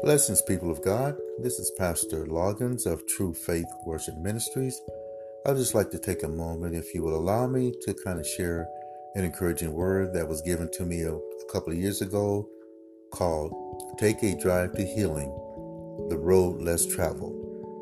Blessings, people of God. This is Pastor Loggins of True Faith Worship Ministries. I'd just like to take a moment, if you will allow me, to kind of share an encouraging word that was given to me a couple of years ago called Take a Drive to Healing, the Road Less Traveled.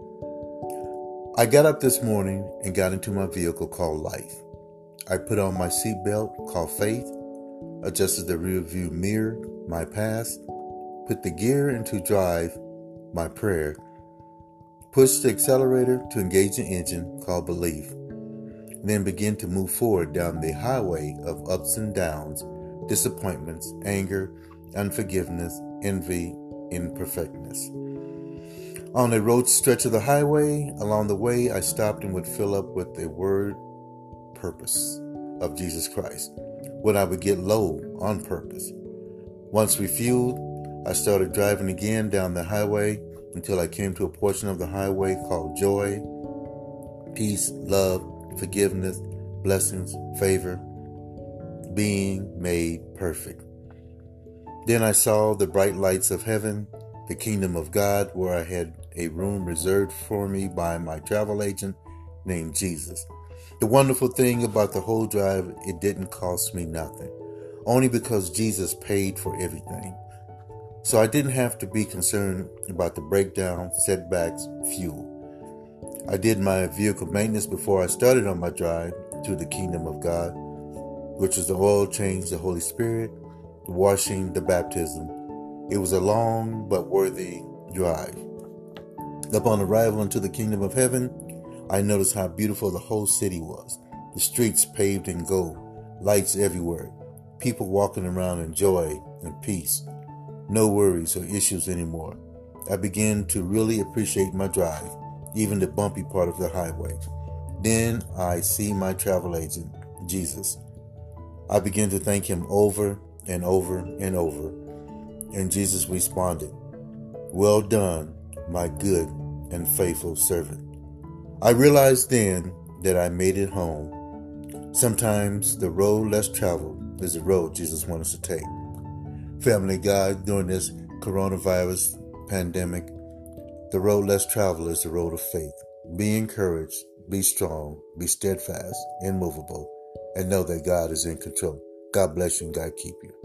I got up this morning and got into my vehicle called Life. I put on my seatbelt called Faith, adjusted the rear view mirror, my past, put the gear into drive, my prayer, pushed the accelerator to engage the engine called Belief, then begin to move forward down the highway of ups and downs, disappointments, anger, unforgiveness, envy, imperfectness. On a road stretch of the highway, along the way, I stopped and would fill up with the word purpose of Jesus Christ, when I would get low on purpose. Once refueled, I started driving again down the highway until I came to a portion of the highway called joy, peace, love, forgiveness, blessings, favor, being made perfect. Then I saw the bright lights of heaven, the kingdom of God, where I had a room reserved for me by my travel agent named Jesus. The wonderful thing about the whole drive, it didn't cost me nothing, only because Jesus paid for everything. So I didn't have to be concerned about the breakdown, setbacks, fuel. I did my vehicle maintenance before I started on my drive to the kingdom of God, which was the oil change, the Holy Spirit, the washing, the baptism. It was a long but worthy drive. Upon arrival into the kingdom of heaven, I noticed how beautiful the whole city was. The streets paved in gold, lights everywhere, people walking around in joy and peace. No worries or issues anymore. I began to really appreciate my drive, even the bumpy part of the highway. Then I see my travel agent, Jesus. I began to thank him over and over and over. And Jesus responded, "Well done, my good and faithful servant." I realized then that I made it home. Sometimes the road less traveled is the road Jesus wants us to take. Family God, during this coronavirus pandemic, the road less traveled is the road of faith. Be encouraged, be strong, be steadfast, immovable, and know that God is in control. God bless you and God keep you.